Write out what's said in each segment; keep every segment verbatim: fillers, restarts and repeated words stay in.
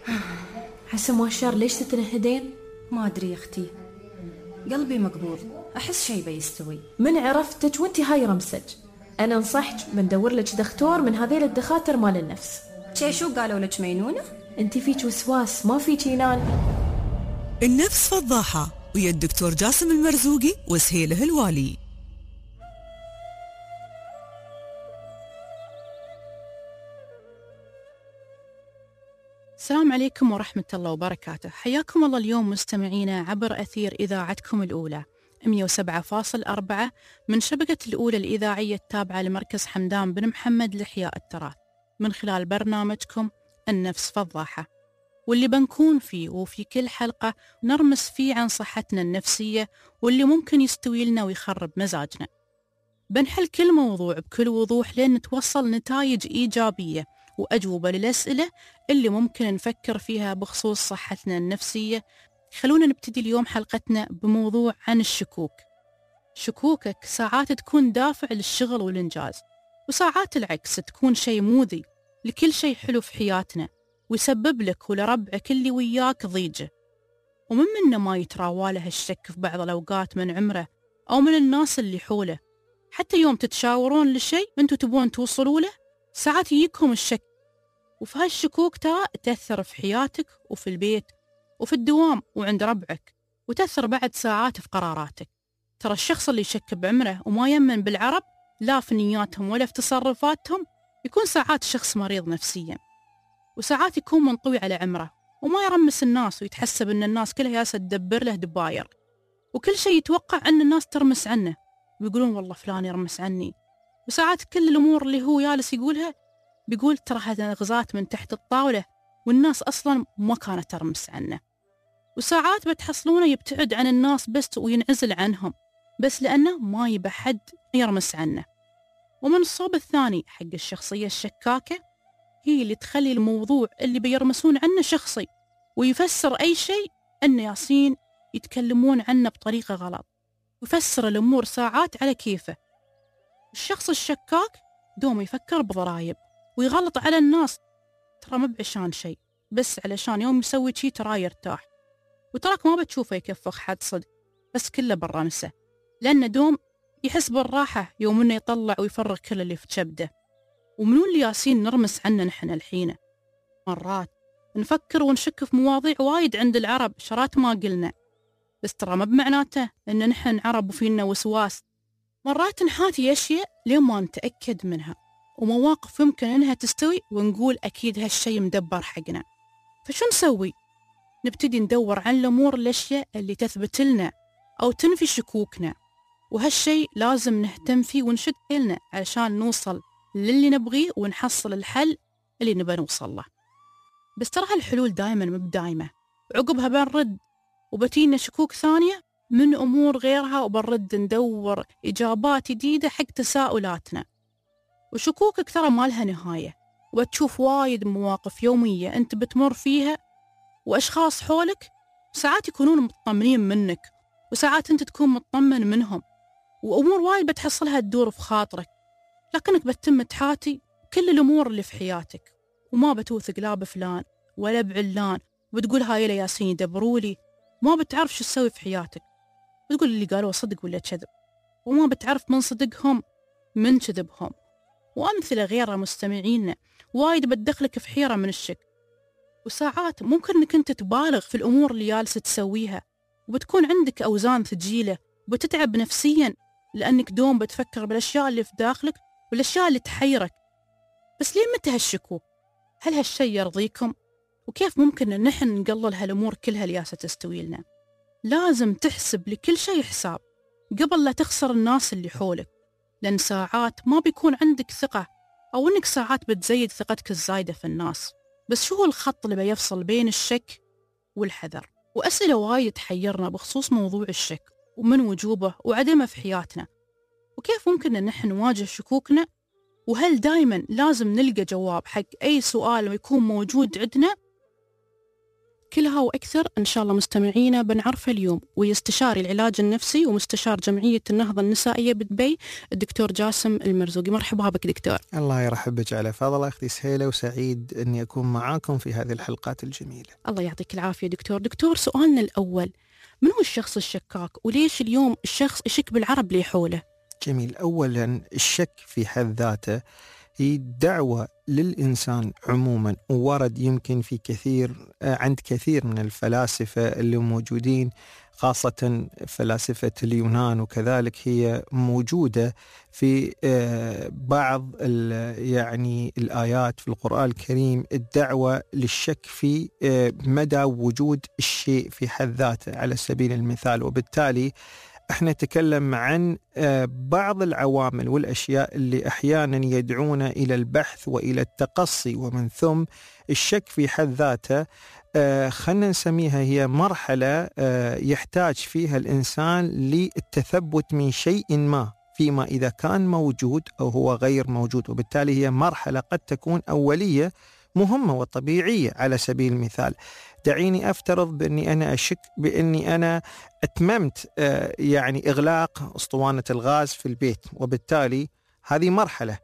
حسن مؤشر ليش تتنهدين؟ ما أدري يا أختي، قلبي مقبوض، أحس شي بيستوي. من عرفتك وانتي هاي رمسج. أنا انصحك بندور لك دكتور من هذيل الدخاتر مال النفس. شي شو قالوا لك مينونة؟ انتي فيك وسواس ما فيك ينان. النفس فضاحة، ويا الدكتور جاسم المرزوقي وسهيله الوالي. السلام عليكم ورحمة الله وبركاته. حياكم الله اليوم مستمعينا عبر أثير إذاعتكم الأولى مئة وسبعة فاصلة أربعة من شبكة الأولى الإذاعية التابعة لمركز حمدان بن محمد لإحياء التراث، من خلال برنامجكم النفس فضاحة، واللي بنكون فيه وفي كل حلقة نرمس فيه عن صحتنا النفسية واللي ممكن يستوي لنا ويخرب مزاجنا. بنحل كل موضوع بكل وضوح لين نتوصل نتائج إيجابية وأجوبة للأسئلة اللي ممكن نفكر فيها بخصوص صحتنا النفسية. خلونا نبتدي اليوم حلقتنا بموضوع عن الشكوك. شكوكك ساعات تكون دافع للشغل والإنجاز، وساعات العكس تكون شيء مؤذي لكل شيء حلو في حياتنا، ويسبب لك ولربعك اللي وياك ضيجة. ومن منا ما يتراواله الشك في بعض الأوقات من عمره أو من الناس اللي حوله، حتى يوم تتشاورون لشيء أنتوا تبون توصلوا له ساعات يجيكم الشك، وفي هالشكوك ترى تأثر في حياتك وفي البيت وفي الدوام وعند ربعك، وتأثر بعد ساعات في قراراتك. ترى الشخص اللي يشك بعمره وما يمن بالعرب لا في نياتهم ولا في تصرفاتهم يكون ساعات شخص مريض نفسيا، وساعات يكون منطوي على عمره وما يرمس الناس ويتحسب أن الناس كلها ياسا تدبر له دباير، وكل شيء يتوقع أن الناس ترمس عنه ويقولون والله فلان يرمس عني. وساعات كل الأمور اللي هو جالس يقولها بيقول ترى هذا غزات من تحت الطاولة والناس أصلا ما كانت ترمس عنه. وساعات بتحصلونه يبتعد عن الناس بس وينعزل عنهم بس لأنه ما يبى حد يرمس عنه. ومن الصوب الثاني حق الشخصية الشكاكة هي اللي تخلي الموضوع اللي بيرمسون عنه شخصي، ويفسر أي شيء أن ياسين يتكلمون عنه بطريقة غلط، ويفسر الأمور ساعات على كيفه. الشخص الشكاك دوم يفكر بضرايب ويغلط على الناس، ترى مو بعشان شيء بس علشان يوم يسوي شي ترى يرتاح، وتراك ما بتشوفه يكفخ حد صدق بس كله بالرمسة، لأنه دوم يحس بالراحة يوم إنه يطلع ويفرغ كل اللي في كبده. ومنو اللي ياسين نرمس عنه نحن الحين؟ مرات نفكر ونشك في مواضيع وايد عند العرب شرات ما قلنا، بس ترى ما بمعناته إن نحن عرب وفينا وسواس. مرات نحاتي أشياء لين ما نتأكد منها، ومواقف يمكن إنها تستوي ونقول أكيد هالشي مدبر حقنا. فشو نسوي؟ نبتدي ندور عن الأمور الأشياء اللي تثبت لنا أو تنفي شكوكنا، وهالشي لازم نهتم فيه ونشد حيلنا علشان نوصل للي نبغيه ونحصل الحل اللي نبى نوصل له. بس ترى هالحلول دايما مو بدايمة، وعقبها بنرد وبتينا شكوك ثانية من أمور غيرها، وبنرد ندور إجابات جديدة حق تساؤلاتنا. وشكوكك ترى ما لها نهاية، وبتشوف وايد مواقف يومية أنت بتمر فيها وأشخاص حولك ساعات يكونون مطمنين منك وساعات أنت تكون مطمن منهم، وأمور وايد بتحصلها تدور في خاطرك، لكنك بتتم تحاتي كل الأمور اللي في حياتك وما بتوثق لا بفلان ولا بعلان، وبتقول هاي لا ياسين يدبرولي. ما بتعرف شو تسوي في حياتك، بتقول اللي قالوه صدق ولا كذب، وما بتعرف من صدقهم من كذبهم. وأمثلة غيرها مستمعينا وايد بتدخلك في حيرة من الشك. وساعات ممكن انك انت تبالغ في الأمور اللي جالس تسويها، وبتكون عندك أوزان ثقيلة وبتتعب نفسيا لأنك دوم بتفكر بالأشياء اللي في داخلك والأشياء اللي تحيرك. بس ليه متى هالشكوك؟ هل هالشي يرضيكم؟ وكيف ممكن ان نحن نقلل هالأمور كلها اللي جالسة تستوي لنا؟ لازم تحسب لكل شيء حساب قبل لا تخسر الناس اللي حولك، لأن ساعات ما بيكون عندك ثقة، أو إنك ساعات بتزيد ثقتك الزايدة في الناس. بس شو هو الخط اللي بيفصل بين الشك والحذر؟ وأسئلة وايد تحيرنا بخصوص موضوع الشك ومن وجوبه وعدمه في حياتنا، وكيف ممكن أن نحن نواجه شكوكنا، وهل دايما لازم نلقى جواب حق أي سؤال ويكون موجود عندنا؟ كلها وأكثر إن شاء الله مستمعينا بنعرفها اليوم، ويستشاري العلاج النفسي ومستشار جمعية النهضة النسائية بدبي الدكتور جاسم المرزوقي. مرحبا بك دكتور. الله يرحب بك على فضل أختي سهيلة، وسعيد أني أكون معاكم في هذه الحلقات الجميلة. الله يعطيك العافية دكتور. دكتور سؤالنا الأول، من هو الشخص الشكاك وليش اليوم الشخص يشك بالعرب اللي حوله؟ جميل. أولا الشك في حد ذاته هي دعوة للإنسان عموما، وورد يمكن في كثير عند كثير من الفلاسفة اللي موجودين، خاصة فلاسفة اليونان، وكذلك هي موجودة في بعض يعني الآيات في القرآن الكريم، الدعوة للشك في مدى وجود الشيء في حد ذاته على سبيل المثال. وبالتالي احنا نتكلم عن بعض العوامل والأشياء اللي أحيانا يدعونا إلى البحث وإلى التقصي، ومن ثم الشك في حد ذاته خلنا نسميها هي مرحلة يحتاج فيها الإنسان للتثبت من شيء ما فيما إذا كان موجود أو هو غير موجود، وبالتالي هي مرحلة قد تكون أولية مهمة وطبيعية. على سبيل المثال دعيني أفترض بأني أنا أشك بأني أنا أتممت يعني إغلاق أسطوانة الغاز في البيت، وبالتالي هذه مرحلة.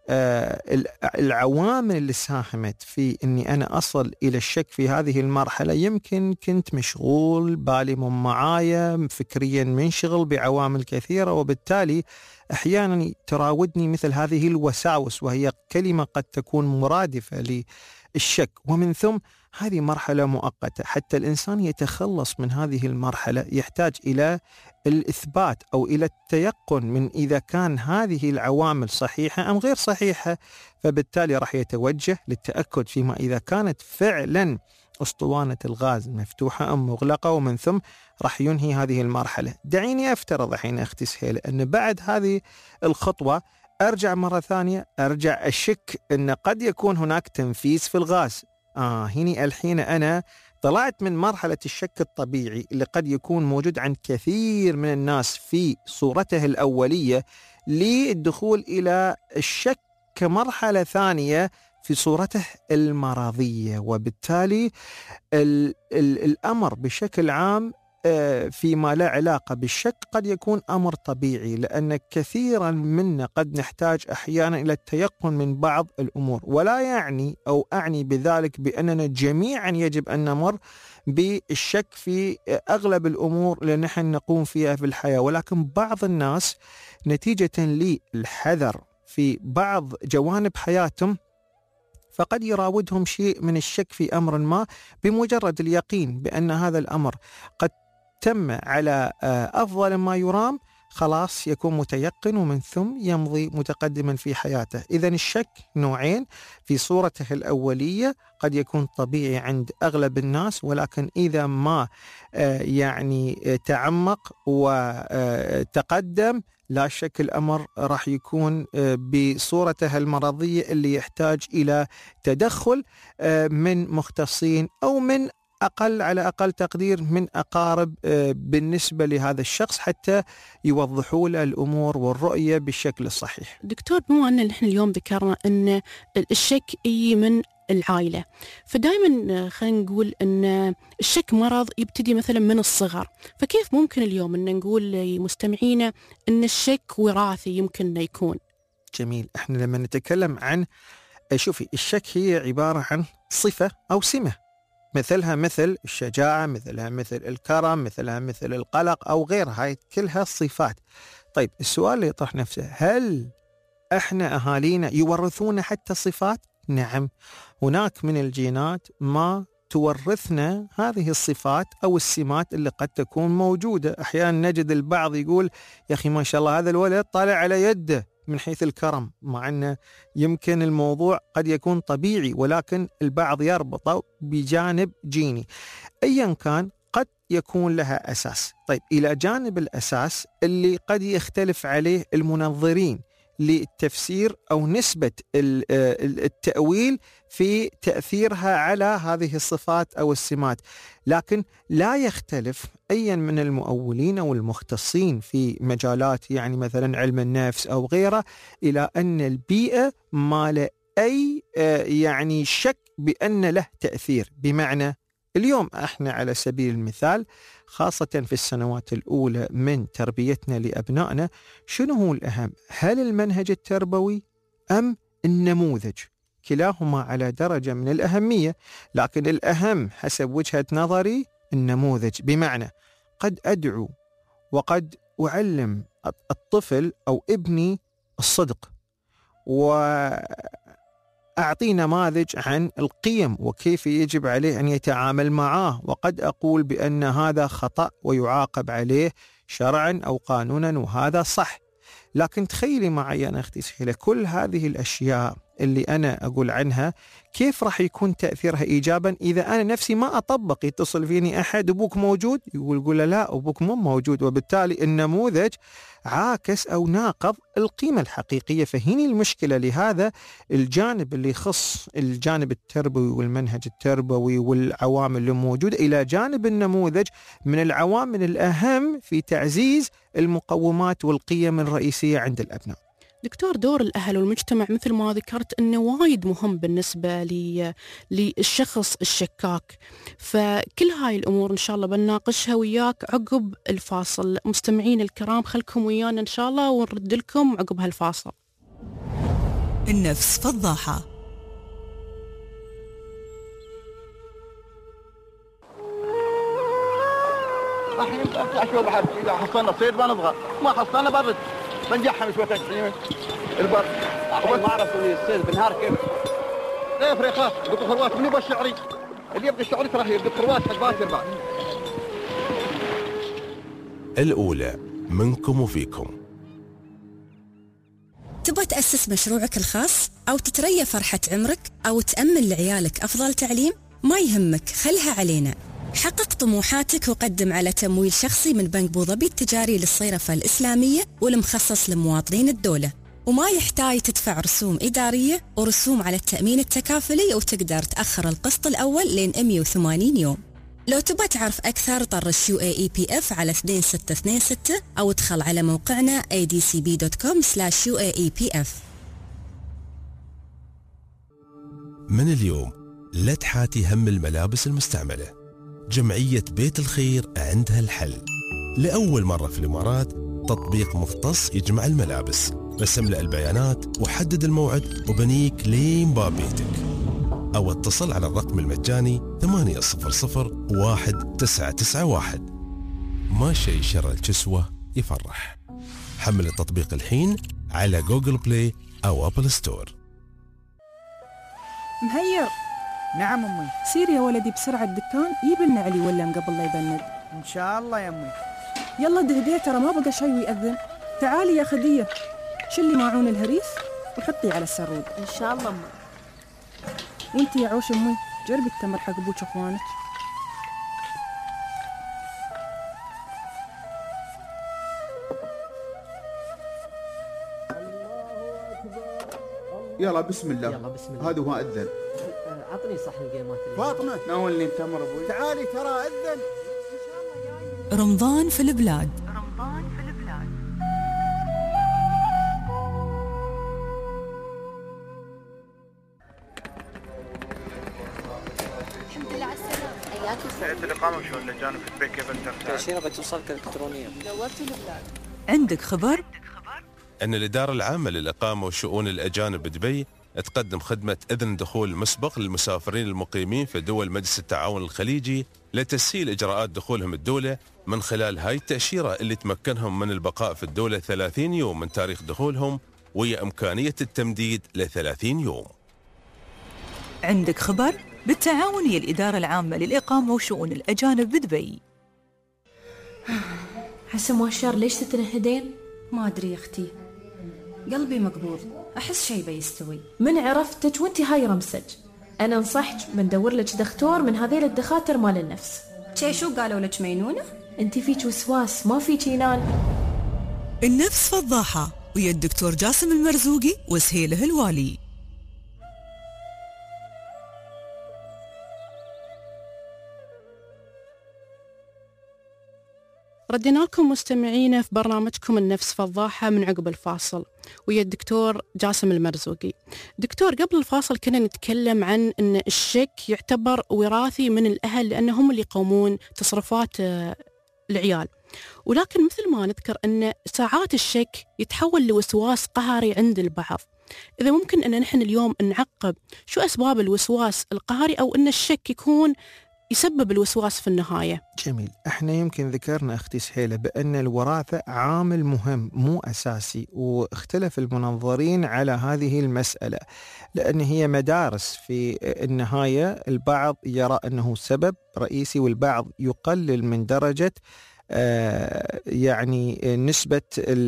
العوامل اللي ساهمت في أني أنا أصل إلى الشك في هذه المرحلة، يمكن كنت مشغول، بالي من معايا، فكريا منشغل بعوامل كثيرة، وبالتالي أحيانا تراودني مثل هذه الوساوس، وهي كلمة قد تكون مرادفة للشك. ومن ثم هذه مرحلة مؤقتة. حتى الإنسان يتخلص من هذه المرحلة يحتاج إلى الإثبات أو إلى التيقن من إذا كان هذه العوامل صحيحة أم غير صحيحة، فبالتالي راح يتوجه للتأكد فيما إذا كانت فعلا أسطوانة الغاز مفتوحة أم مغلقة، ومن ثم راح ينهي هذه المرحلة. دعيني أفترض الحين أختي سهيلة أن بعد هذه الخطوة أرجع مرة ثانية أرجع أشك أن قد يكون هناك تنفيذ في الغاز. آه هنا الحين أنا طلعت من مرحلة الشك الطبيعي اللي قد يكون موجود عند كثير من الناس في صورته الأولية، للدخول إلى الشك كمرحلة ثانية في صورته المرضية. وبالتالي ال ال الأمر بشكل عام فيما لا علاقة بالشك قد يكون أمر طبيعي، لأن كثيرا منا قد نحتاج أحيانا إلى التيقن من بعض الأمور، ولا يعني أو أعني بذلك بأننا جميعا يجب أن نمر بالشك في أغلب الأمور اللي نحن نقوم فيها في الحياة، ولكن بعض الناس نتيجة للحذر في بعض جوانب حياتهم فقد يراودهم شيء من الشك في أمر ما، بمجرد اليقين بأن هذا الأمر قد تم على أفضل ما يرام، خلاص يكون متيقن ومن ثم يمضي متقدما في حياته. إذن الشك نوعين، في صورته الأولية قد يكون طبيعي عند أغلب الناس، ولكن إذا ما يعني تعمق وتقدم لا شك الأمر راح يكون بصورته المرضية اللي يحتاج إلى تدخل من مختصين أو من أقل على أقل تقدير من أقارب بالنسبة لهذا الشخص، حتى يوضحوا له الأمور والرؤية بالشكل الصحيح. دكتور، بما أن نحن اليوم ذكرنا أن الشك يجي من العائلة، فدائما خلينا نقول أن الشك مرض يبتدي مثلا من الصغر، فكيف ممكن اليوم أن نقول لمستمعينا أن الشك وراثي يمكن يكون؟ جميل. احنا لما نتكلم عن شوفي الشك هي عبارة عن صفة أو سمة، مثلها مثل الشجاعة، مثلها مثل الكرم، مثلها مثل القلق أو غيرها، هاي كلها صفات. طيب السؤال اللي يطرح نفسه، هل احنا أهالينا يورثون حتى صفات؟ نعم، هناك من الجينات ما تورثنا هذه الصفات أو السمات اللي قد تكون موجودة. أحيانا نجد البعض يقول يا أخي ما شاء الله هذا الولد طالع على يده من حيث الكرم، مع أنه يمكن الموضوع قد يكون طبيعي، ولكن البعض يربطه بجانب جيني. أيا كان قد يكون لها أساس. طيب إلى جانب الأساس اللي قد يختلف عليه المنظرين للتفسير أو نسبة التأويل في تأثيرها على هذه الصفات أو السمات، لكن لا يختلف أي من المؤولين أو المختصين في مجالات يعني مثلا علم النفس أو غيره إلى أن البيئة ما له أي يعني شك بأن له تأثير. بمعنى اليوم احنا على سبيل المثال خاصة في السنوات الأولى من تربيتنا لأبنائنا، شنو هو الأهم؟ هل المنهج التربوي أم النموذج؟ كلاهما على درجة من الأهمية، لكن الأهم حسب وجهة نظري النموذج. بمعنى قد أدعو وقد أعلم الطفل أو ابني الصدق، وأعطي نماذج عن القيم وكيف يجب عليه أن يتعامل معاه، وقد أقول بأن هذا خطأ ويعاقب عليه شرعا أو قانونا وهذا صح. لكن تخيلي معي أنا أختي سهيلة، كل هذه الأشياء اللي أنا أقول عنها كيف راح يكون تأثيرها إيجابا إذا أنا نفسي ما أطبق؟ يتصل فيني أحد أبوك موجود، يقول يقول لا أبوك مو موجود، وبالتالي النموذج عاكس أو ناقض القيمة الحقيقية. فهني المشكلة. لهذا الجانب اللي يخص الجانب التربوي والمنهج التربوي والعوامل الموجودة إلى جانب النموذج من العوامل الأهم في تعزيز المقومات والقيم الرئيسية عند الأبناء. دكتور، دور الأهل والمجتمع مثل ما ذكرت أنه وايد مهم بالنسبة لي للشخص الشكاك، فكل هاي الأمور إن شاء الله بنناقشها وياك عقب الفاصل. مستمعين الكرام خلكم ويانا إن شاء الله ونرد لكم عقب هالفاصل. النفس فضاحة. الحين افتح شوي بحر، اذا حصلنا صيد ما نضغط، ما حصلنا برد بنجحم شوي تحت البر. الحين ما اعرف الصيد بالنهار كيف؟ لا يفرق خلاص، قلت خروات من يبغى الشعري، اللي يبغى الشعري ترى يبغى خروات حق باكر بعد. الأولى منكم وفيكم. تبغى تأسس مشروعك الخاص أو تتريى فرحة عمرك أو تأمن لعيالك أفضل تعليم؟ ما يهمك، خلها علينا. حقق طموحاتك وقدم على تمويل شخصي من بنك بوظبي التجاري للصيرفة الإسلامية والمخصص لمواطنين الدولة، وما يحتاج تدفع رسوم إدارية ورسوم على التأمين التكافلي، وتقدر تأخر القسط الأول لين مئة وثمانين يوم. لو تبغى تعرف أكثر طرش يو إيه إي بي إف على اثنين ستة اثنين ستة أو ادخل على موقعنا إيه دي سي بي دوت كوم سلاش يو إيه إي بي إف. من اليوم لا تحاتي هم الملابس المستعملة. جمعية بيت الخير عندها الحل. لأول مرة في الإمارات تطبيق مختص يجمع الملابس. بس املأ البيانات وحدد الموعد وبنيك لين باب بيتك، أو اتصل على الرقم المجاني ثمانية صفر صفر واحد تسعة تسعة واحد. ما شيء شر الكسوة يفرح. حمل التطبيق الحين على جوجل بلاي أو أبل ستور. مهير. نعم أمي. سير يا ولدي بسرعة الدكان، يجيب لنا علي ولا قبل لا يبند. إن شاء الله يا أمي. يلا دهديه، ترى ما بقى شيء ويأذن. تعالي يا خدية، شلي ماعون الهريس وحطي على السرود. إن شاء الله أمي. وانتي يا عوش أمي جربي التمر حق أبوك أخوانك. يلا بسم الله. يلا بسم الله. هذا هو أذن. عطني صحن القيمات. فاطمة ناولني التمر أبوي. تعالي ترى أذن. رمضان في البلاد. رمضان في البلاد. الحمد لله على السلامة. حياك الله. هيئة الإقامة شلون الأجانب في البيت كيف ترتاح؟ تأشيرة بتوصلك إلكترونيا. نورتوا البلاد. عندك خبر؟ أن الإدارة العامة للإقامة وشؤون الأجانب بدبي تقدم خدمة إذن دخول مسبق للمسافرين المقيمين في دول مجلس التعاون الخليجي لتسهيل إجراءات دخولهم الدولة من خلال هاي التأشيرة اللي تمكنهم من البقاء في الدولة ثلاثين يوم من تاريخ دخولهم، وهي إمكانية التمديد لثلاثين يوم. عندك خبر؟ بالتعاون هي الإدارة العامة للإقامة وشؤون الأجانب بدبي. حسن واشار ليش تتنهدين؟ ما أدري يا أختي، قلبي مقبوض، أحس شيء بيستوي. من عرفتك وانتي هاي رمسج، أنا انصحك بندور لك دكتور من هذيل الدكاتر مال النفس. شي شو قالوا لك مينونة؟ انتي فيك وسواس ما فيك ينان. النفس فضاحة ويا الدكتور جاسم المرزوقي وسهيله الوالي. ردينا لكم مستمعينا في برنامجكم النفس فضاحة من عقب الفاصل. ويا الدكتور جاسم المرزوقي. دكتور، قبل الفاصل كنا نتكلم عن أن الشك يعتبر وراثي من الأهل لأنهم هم اللي يقومون تصرفات العيال، ولكن مثل ما نذكر أن ساعات الشك يتحول لوسواس قهري عند البعض. إذا ممكن أن نحن اليوم نعقب شو أسباب الوسواس القهري أو أن الشك يكون يسبب الوسواس في النهاية؟ جميل. احنا يمكن ذكرنا اختي سهيلة بأن الوراثة عامل مهم مو أساسي، واختلف المنظرين على هذه المسألة لأن هي مدارس. في النهاية البعض يرى أنه سبب رئيسي والبعض يقلل من درجة آه يعني نسبة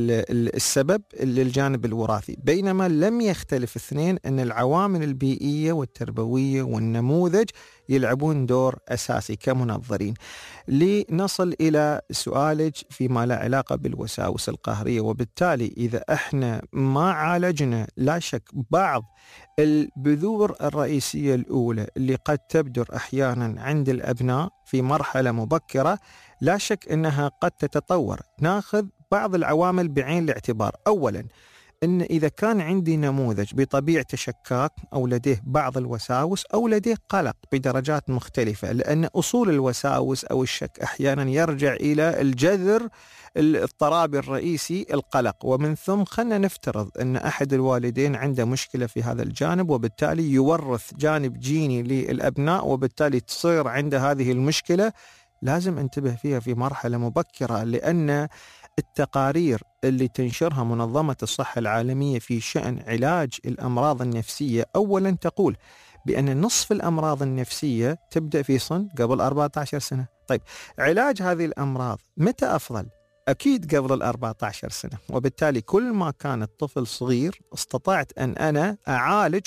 السبب للجانب الوراثي، بينما لم يختلف اثنين أن العوامل البيئية والتربوية والنموذج يلعبون دور أساسي كمنظرين. لنصل إلى سؤالك فيما لا علاقة بالوساوس القهرية، وبالتالي إذا احنا ما عالجنا لا شك بعض البذور الرئيسية الأولى اللي قد تبدر أحيانا عند الأبناء في مرحلة مبكرة، لا شك أنها قد تتطور. ناخذ بعض العوامل بعين الاعتبار. أولا، أن إذا كان عندي نموذج بطبيعته شكاك أو لديه بعض الوساوس أو لديه قلق بدرجات مختلفة، لأن أصول الوساوس أو الشك أحيانا يرجع إلى الجذر الاضطرابي الرئيسي القلق، ومن ثم خلنا نفترض أن أحد الوالدين عنده مشكلة في هذا الجانب وبالتالي يورث جانب جيني للأبناء، وبالتالي تصير عنده هذه المشكلة. لازم انتبه فيها في مرحلة مبكرة، لأن التقارير اللي تنشرها منظمة الصحة العالمية في شأن علاج الأمراض النفسية أولا تقول بأن نصف الأمراض النفسية تبدأ في سن قبل أربعة عشر سنة. طيب، علاج هذه الأمراض متى أفضل؟ أكيد قبل الأربعة عشر سنة، وبالتالي كل ما كان الطفل صغير استطعت أن أنا أعالج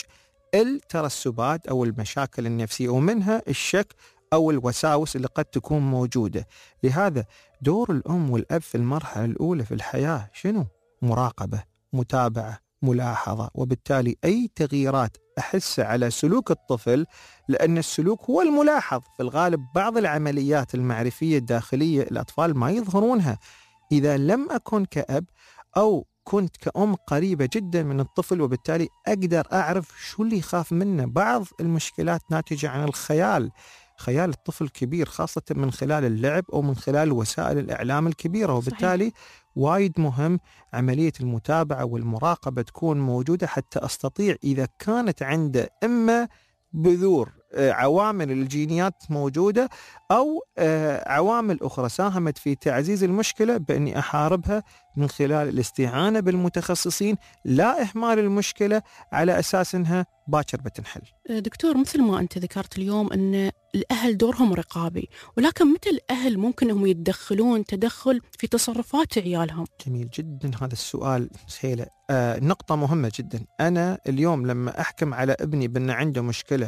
الترسبات أو المشاكل النفسية ومنها الشك أو الوساوس اللي قد تكون موجودة. لهذا دور الأم والأب في المرحلة الأولى في الحياة شنو؟ مراقبة، متابعة، ملاحظة، وبالتالي أي تغييرات أحس على سلوك الطفل، لأن السلوك هو الملاحظ في الغالب. بعض العمليات المعرفية الداخلية الأطفال ما يظهرونها. إذا لم أكن كأب أو كنت كأم قريبة جدا من الطفل، وبالتالي أقدر أعرف شو اللي يخاف منه. بعض المشكلات ناتجة عن الخيال، خيال الطفل كبير خاصة من خلال اللعب أو من خلال وسائل الإعلام الكبيرة، وبالتالي صحيح. وايد مهم عملية المتابعة والمراقبة تكون موجودة حتى أستطيع إذا كانت عنده إما بذور عوامل الجينيات موجودة أو عوامل أخرى ساهمت في تعزيز المشكلة، بأني أحاربها من خلال الاستعانة بالمتخصصين، لا إهمال المشكلة على أساس أنها باكر بتنحل. دكتور، مثل ما أنت ذكرت اليوم أن الأهل دورهم رقابي، ولكن متى الأهل ممكن أنهم يتدخلون تدخل في تصرفات عيالهم؟ جميل جدا هذا السؤال سهيلة. آه نقطة مهمة جدا. أنا اليوم لما أحكم على ابني بأنه عنده مشكلة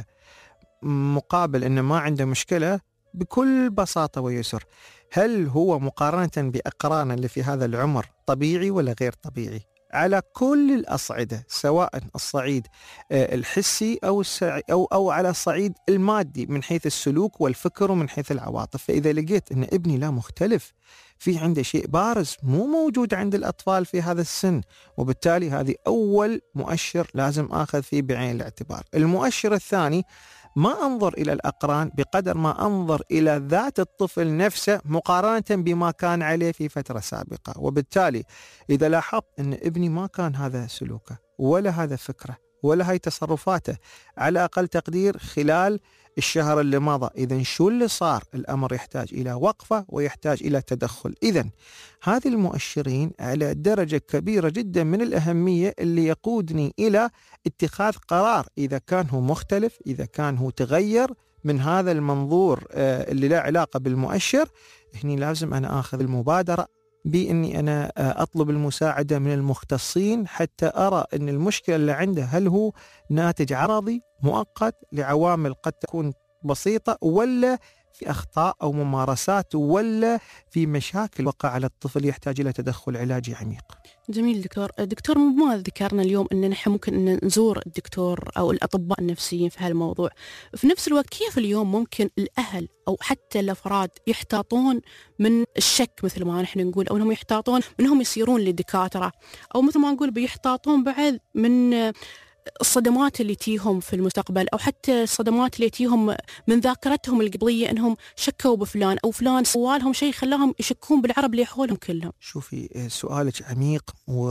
مقابل أنه ما عنده مشكلة، بكل بساطة ويسر، هل هو مقارنة بأقرانه اللي في هذا العمر طبيعي ولا غير طبيعي؟ على كل الأصعدة، سواء الصعيد الحسي أو أو أو على الصعيد المادي من حيث السلوك والفكر ومن حيث العواطف. فإذا لقيت أن ابني لا مختلف، في عنده شيء بارز مو موجود عند الأطفال في هذا السن، وبالتالي هذه أول مؤشر لازم آخذ فيه بعين الاعتبار. المؤشر الثاني، ما أنظر إلى الأقران بقدر ما أنظر إلى ذات الطفل نفسه مقارنة بما كان عليه في فترة سابقة. وبالتالي إذا لاحظت أن ابني ما كان هذا سلوكه ولا هذا فكره ولا هاي تصرفاته على أقل تقدير خلال الشهر اللي مضى، إذن شو اللي صار؟ الأمر يحتاج إلى وقفة ويحتاج إلى تدخل. إذن هذه المؤشرين على درجة كبيرة جدا من الأهمية اللي يقودني إلى اتخاذ قرار إذا كان هو مختلف، إذا كان هو تغير من هذا المنظور اللي لا علاقة بالمؤشر. هني لازم أنا أخذ المبادرة بإني أنا أطلب المساعدة من المختصين حتى أرى أن المشكلة اللي عنده هل هو ناتج عرضي مؤقت لعوامل قد تكون بسيطة، ولا في أخطاء أو ممارسات ولا في مشاكل وقع على الطفل يحتاج إلى تدخل علاجي عميق. جميل دكتور. دكتور ما ذكرنا اليوم أن نحن ممكن أن نزور الدكتور أو الأطباء النفسيين في هالموضوع، في نفس الوقت كيف اليوم ممكن الأهل أو حتى الأفراد يحتاطون من الشك مثل ما نحن نقول، أو أنهم يحتاطون منهم يصيرون للدكاترة، أو مثل ما نقول بيحتاطون بعد من الصدمات اللي تيهم في المستقبل، أو حتى الصدمات اللي تيهم من ذاكرتهم القبلية أنهم شكوا بفلان أو فلان سوالهم شيء خلاهم يشكون بالعرب اللي حولهم كلهم. شوفي سؤالك عميق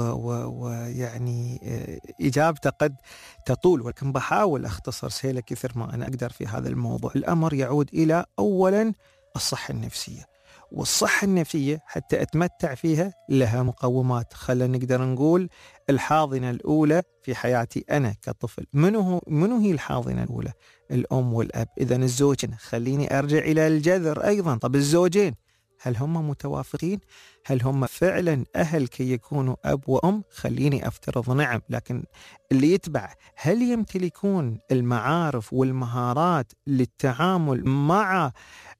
ويعني إجابته قد تطول، ولكن بحاول أختصر سيلة كثر ما أنا أقدر في هذا الموضوع. الأمر يعود إلى أولا الصحة النفسية، والصحة النفسية حتى أتمتع فيها لها مقومات. خلينا نقدر نقول الحاضنة الأولى في حياتي أنا كطفل، منو منو هي الحاضنة الأولى؟ الأم والأب. إذن الزوجين، خليني أرجع إلى الجذر أيضا. طب الزوجين هل هم متوافقين؟ هل هم فعلا أهل كي يكونوا أب وأم؟ خليني أفترض نعم، لكن اللي يتبع هل يمتلكون المعارف والمهارات للتعامل مع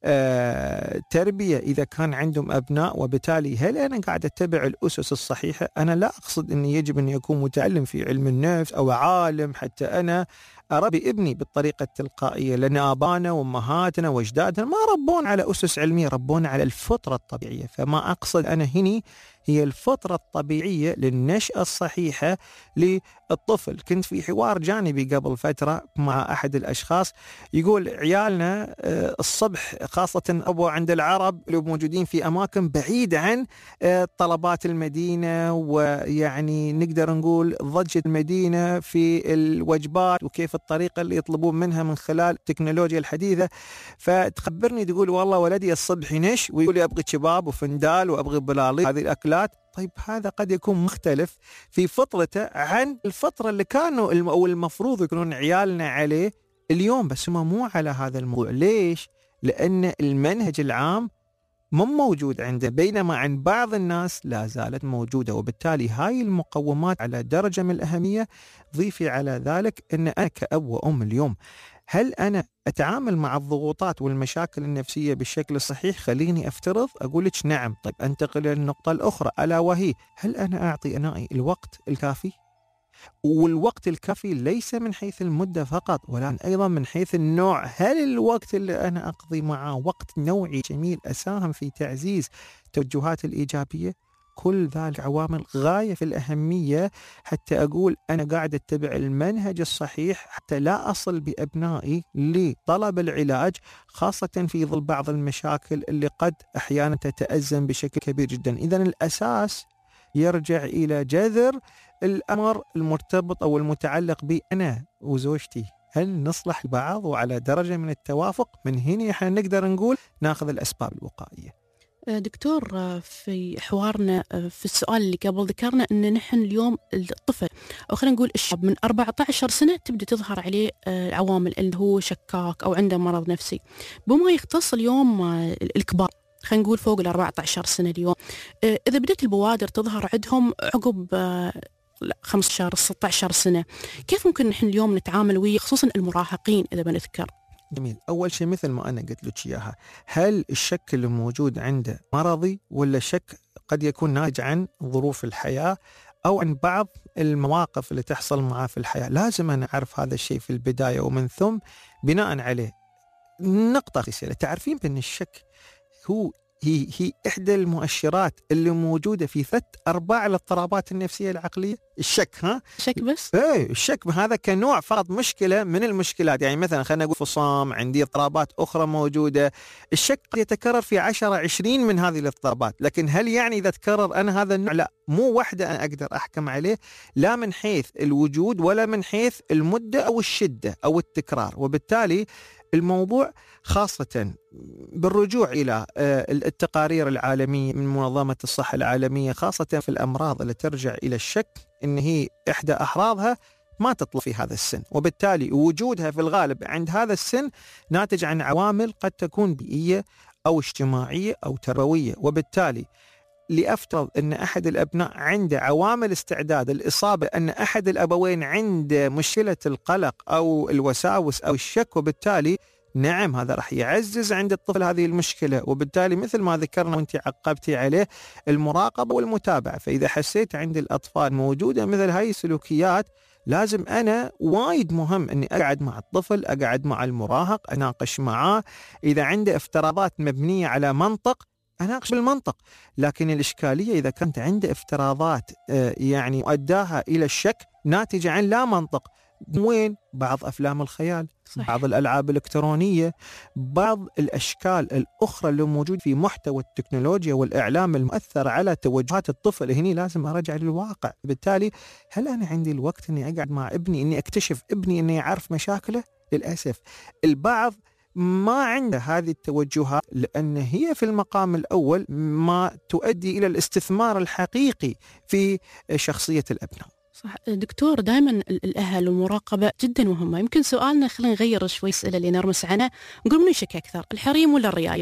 آه تربية إذا كان عندهم أبناء؟ وبالتالي هل أنا قاعد أتبع الأسس الصحيحة؟ أنا لا أقصد أني يجب أن يكون متعلم في علم النفس أو عالم حتى أنا أربي ابني بالطريقة التلقائية، لأن آبانا وأمهاتنا وأجدادنا ما ربون على أسس علمية، ربون على الفطرة الطبيعية. فما أقصد أنا هني هي الفطرة الطبيعية للنشأة الصحيحة للطفل. كنت في حوار جانبي قبل فترة مع أحد الأشخاص يقول عيالنا الصبح خاصة أبو عند العرب اللي موجودين في أماكن بعيدة عن طلبات المدينة، ويعني نقدر نقول ضجة المدينة في الوجبات وكيف الطريقة اللي يطلبون منها من خلال التكنولوجيا الحديثة. فتخبرني تقول والله ولدي الصبح ينش ويقول لي أبغي شباب وفندال وأبغي بلالي، هذه الأكلات. طيب هذا قد يكون مختلف في فطرته عن الفترة اللي كانوا أو المفروض يكونون عيالنا عليه اليوم، بس هم مو على هذا الموضوع. ليش؟ لأن المنهج العام مو موجود عنده، بينما عند بعض الناس لا زالت موجودة. وبالتالي هاي المقومات على درجة من الأهمية. ضيفي على ذلك أن أنا كأب وأم اليوم هل أنا أتعامل مع الضغوطات والمشاكل النفسية بالشكل الصحيح؟ خليني أفترض أقول لك نعم. طيب أنتقل للنقطة الأخرى ألا وهي هل أنا أعطي أبنائي الوقت الكافي؟ والوقت الكافي ليس من حيث المدة فقط، ولكن أيضا من حيث النوع. هل الوقت اللي أنا أقضي معه وقت نوعي جميل أساهم في تعزيز توجهات الإيجابية؟ كل ذلك عوامل غاية في الأهمية حتى أقول أنا قاعد أتبع المنهج الصحيح حتى لا أصل بأبنائي لطلب العلاج، خاصة في ظل بعض المشاكل اللي قد أحيانا تتأزم بشكل كبير جدا. إذن الأساس يرجع إلى جذر الأمر المرتبط أو المتعلق بي أنا وزوجتي، هل نصلح البعض وعلى درجة من التوافق؟ من هنا احنا نقدر نقول ناخذ الأسباب الوقائية. دكتور في حوارنا في السؤال اللي قبل ذكرنا أن نحن اليوم الطفل أو خلينا نقول الشاب من أربعة عشر سنة تبدأ تظهر عليه العوامل اللي هو شكاك أو عنده مرض نفسي، بما يختص اليوم الكبار خلينا نقول فوق ال أربعة عشر سنة اليوم. إذا بدأت البوادر تظهر عندهم عقب خمسة عشر ستة عشر سنة، كيف ممكن نحن اليوم نتعامل ويا خصوصا المراهقين إذا بنذكر؟ جميل. أول شيء مثل ما أنا قلت لك إياها، هل الشك اللي موجود عنده مرضي ولا شك قد يكون ناتج عن ظروف الحياة أو عن بعض المواقف اللي تحصل معه في الحياة؟ لازم أنا أعرف هذا الشيء في البداية، ومن ثم بناء عليه نقطة رسالة. تعرفين بأن الشك هو هي هي إحدى المؤشرات اللي موجودة في ثلاث أرباع الاضطرابات النفسية العقلية. الشك ها شك بس ايه الشك هذا كنوع فقط مشكلة من المشكلات. يعني مثلا خلينا نقول فصام، عندي اضطرابات أخرى موجودة. الشك قد يتكرر في عشرة عشرين من هذه الاضطرابات، لكن هل يعني إذا تكرر أنا هذا النوع؟ لا، مو واحدة أنا أقدر أحكم عليه لا من حيث الوجود ولا من حيث المدة أو الشدة أو التكرار. وبالتالي الموضوع خاصة بالرجوع إلى التقارير العالمية من منظمة الصحة العالمية، خاصة في الأمراض اللي ترجع إلى الشك، إن هي إحدى أحراضها ما تطلع في هذا السن، وبالتالي وجودها في الغالب عند هذا السن ناتج عن عوامل قد تكون بيئية أو اجتماعية أو تربوية. وبالتالي لأفترض أن أحد الأبناء عنده عوامل استعداد الإصابة، أن أحد الأبوين عنده مشكلة القلق أو الوساوس أو الشك، وبالتالي نعم هذا راح يعزز عند الطفل هذه المشكلة. وبالتالي مثل ما ذكرنا وانت عقبتي عليه المراقبة والمتابعة. فإذا حسيت عند الأطفال موجودة مثل هاي السلوكيات لازم أنا وايد مهم أني أقعد مع الطفل، أقعد مع المراهق، أناقش معاه. إذا عنده افتراضات مبنية على منطق أناقش بالمنطق. لكن الإشكالية إذا كانت عنده افتراضات يعني مؤداها إلى الشك ناتجة عن لا منطق. وين؟ بعض أفلام الخيال، صح. بعض الألعاب الإلكترونية، بعض الأشكال الأخرى اللي موجود في محتوى التكنولوجيا والإعلام المؤثر على توجهات الطفل. هني لازم أرجع للواقع. بالتالي هل أنا عندي الوقت أني أقعد مع ابني أني أكتشف ابني أني يعرف مشاكله؟ للأسف البعض ما عنده هذه التوجهات لأن هي في المقام الأول ما تؤدي إلى الاستثمار الحقيقي في شخصية الأبناء. صح دكتور، دائما الأهل والمراقبة جدا مهمة. يمكن سؤالنا خلينا نغير شوي الأسئلة اللي نرمس عنها، نقول من يشك أكثر، الحريم ولا الريايل؟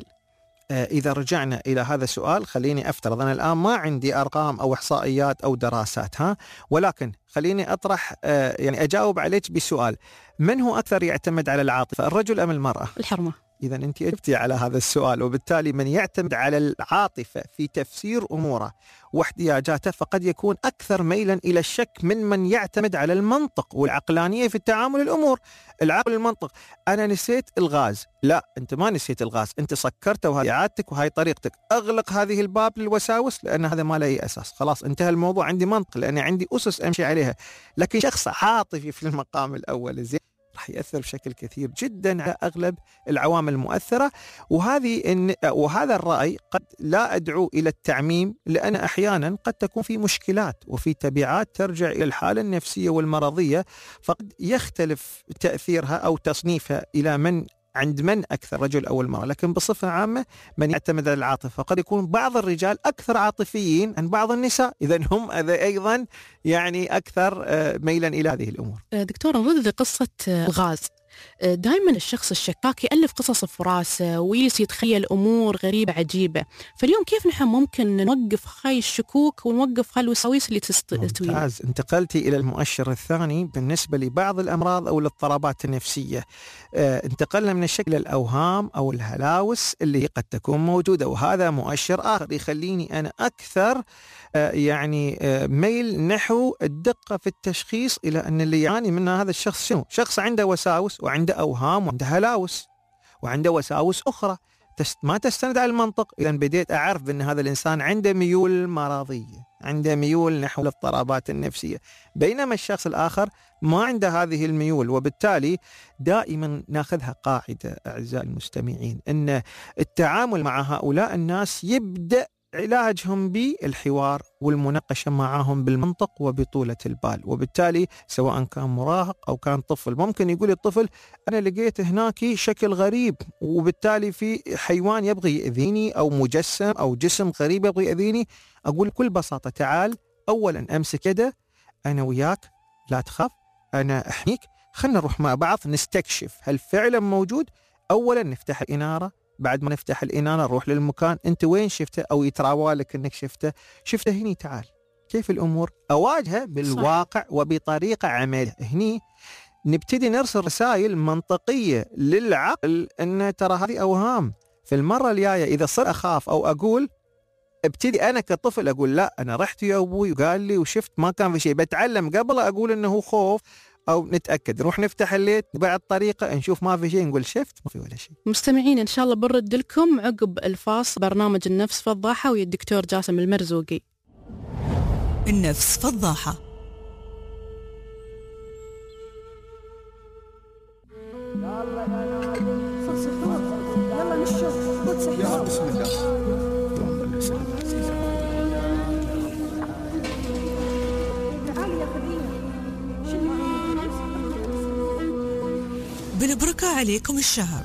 إذا رجعنا إلى هذا السؤال خليني أفترض أنا الآن ما عندي أرقام أو إحصائيات أو دراسات ها، ولكن خليني أطرح يعني أجاوب عليك بسؤال: من هو أكثر يعتمد على العاطفة، الرجل أم المرأة؟ الحرمة. إذا أنت أجبتي على هذا السؤال. وبالتالي من يعتمد على العاطفة في تفسير أموره واحتياجاته فقد يكون أكثر ميلا إلى الشك من من يعتمد على المنطق والعقلانية في التعامل الأمور. العقل المنطق، أنا نسيت الغاز، لا أنت ما نسيت الغاز، أنت سكرته وهي عادتك وهي طريقتك. أغلق هذه الباب للوساوس لأن هذا ما له أي أساس. خلاص انتهى الموضوع، عندي منطق لأن عندي أسس أمشي عليها. لكن شخص عاطفي في المقام الأول زين راح يأثر بشكل كثير جدا على أغلب العوامل المؤثرة. وهذه إن وهذا الرأي قد لا أدعو إلى التعميم، لأن أحيانا قد تكون في مشكلات وفي تبعات ترجع إلى الحالة النفسية والمرضية، فقد يختلف تأثيرها أو تصنيفها إلى من عند من أكثر، رجل أو المرأة. لكن بصفة عامة من يعتمد على العاطفة قد يكون بعض الرجال أكثر عاطفيين عن بعض النساء، إذن هم أيضا يعني أكثر ميلا إلى هذه الأمور. دكتور، نرد قصة الغاز. دائما الشخص الشكاك يألف قصص في راسه ويجلس يتخيل أمور غريبة عجيبة. فاليوم كيف نحن ممكن نوقف هاي الشكوك ونوقف هاي الوساوس اللي تستوي؟ ممتاز، انتقلتي إلى المؤشر الثاني بالنسبة لبعض الأمراض أو الاضطرابات النفسية. اه انتقلنا من الشكل الأوهام أو الهلاوس اللي قد تكون موجودة، وهذا مؤشر آخر يخليني أنا أكثر اه يعني اه ميل نحو الدقة في التشخيص إلى أن اللي يعاني منه هذا الشخص شنو؟ شخص عنده وساوس وعنده أوهام وعنده هلاوس وعنده وساوس أخرى ما تستند على المنطق. إذا بديت أعرف بأن هذا الإنسان عنده ميول مرضية، عنده ميول نحو الاضطرابات النفسية، بينما الشخص الآخر ما عنده هذه الميول. وبالتالي دائما ناخذها قاعدة أعزائي المستمعين، أن التعامل مع هؤلاء الناس يبدأ علاجهم بالحوار والمناقشة معهم بالمنطق وبطولة البال. وبالتالي سواء كان مراهق أو كان طفل، ممكن يقول الطفل أنا لقيت هناك شكل غريب وبالتالي في حيوان يبغي يأذيني أو مجسم أو جسم غريب يبغي يأذيني. أقول بكل بساطة تعال أولا أمسك يده، أنا وياك، لا تخاف، أنا أحميك، خلنا نروح مع بعض نستكشف هل فعلا موجود. أولا نفتح الإنارة، بعد ما نفتح الإنارة نروح للمكان، أنت وين شفته أو يتراوى لك أنك شفته شفته هني، تعال كيف الأمور، أواجهه بالواقع صح. وبطريقة عملية. هني نبتدي نرسل رسائل منطقية للعقل أن ترى هذه أوهام. في المرة الجاية إذا صار أخاف أو أقول، ابتدي أنا كطفل أقول لا أنا رحت يا أبوي وقال لي وشفت ما كان في شيء، بتعلم قبل أقول أنه خوف أو نتأكد، نروح نفتح الليت بعد طريقة نشوف ما في شيء نقول شفت ما في ولا شيء. مستمعين إن شاء الله بنرد لكم عقب الفاصل برنامج النفس فضاحة ويا الدكتور جاسم المرزوقي. النفس فضاحة. يلا نشوف بسم الله. بنبركة عليكم الشهر.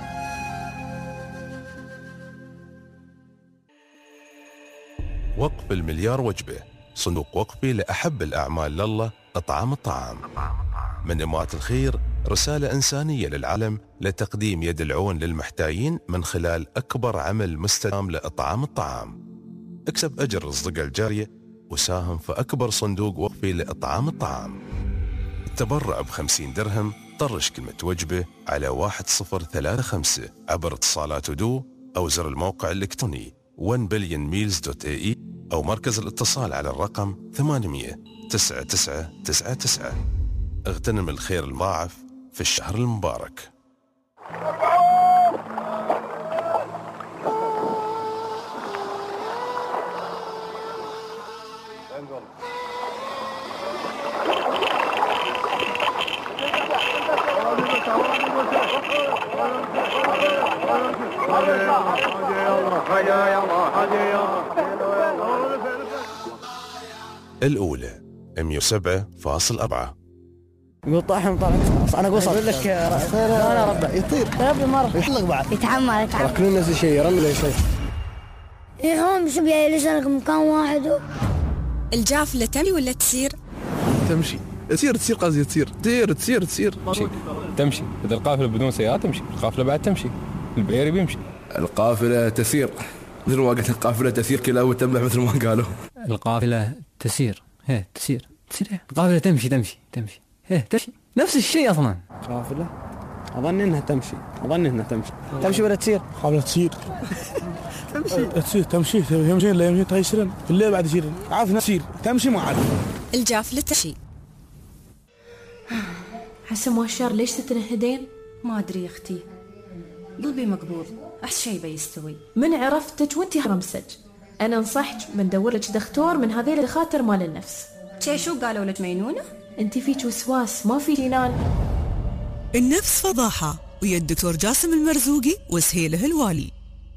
وقف المليار وجبة، صندوق وقفي لأحب الأعمال لله، إطعام الطعام. من إمارة الخير رسالة إنسانية للعالم لتقديم يد العون للمحتاجين من خلال أكبر عمل مستدام لإطعام الطعام. اكسب أجر الصدقة الجارية وساهم في أكبر صندوق وقفي لإطعام الطعام. تبرع بخمسين درهم، طرش كلمة وجبة على واحد صفر ثلاثة خمسة عبر اتصالات ودو أو زر الموقع الإلكتروني one billion meals dot a e أو مركز الاتصال على الرقم ثمانمئة تسعة تسعة تسعة تسعة. اغتنم الخير المضاعف في الشهر المبارك. الأولى مئة وسبعة فاصلة أربعة. يقول طاحن طاحن انا قصر اقول لك انا ربع يطير ربع مره يحلق بعد يتحمل يتحمل لكن نفس الشيء رمل شيء يهم شو بيا لسانك مكان واحد. الجافله تمشي ولا تسير؟ تمشي تسير تسير قصدي تسير تسير تسير تسير تمشي تمشي. اذا القافله بدون سيارات تمشي، القافله بعد تمشي، البعير بيمشي. القافله تسير مثل ما قلت، القافله تسير كلا وتملح مثل ما قالوا. القافله تسير هي تسير تسير هي. القافله تمشي تمشي تمشي هي تمشي نفس الشيء اصلا. قافله اظن انها تمشي اظن انها تمشي تمشي ولا تسير؟ قافله تسير تمشي تسير تمشي يمشي لا يمشي تيسرن في الليل بعد يسير عارف تسير تمشي ما عاد. الجافله تمشي. حسن مؤشر ليش تتنهدين؟ ما ادري يا اختي، قلبي مقبوض، احس شيء بيستوي. من عرفتك وانتي هرمسج، انا انصحك من ندور لك دكتور من هذه الدكاتره مال النفس. شي شو قالوا لك مينونه؟ انتي فيك وسواس ما في جنان. النفس فضاحه ويا الدكتور جاسم المرزوقي وسهيله الوالي.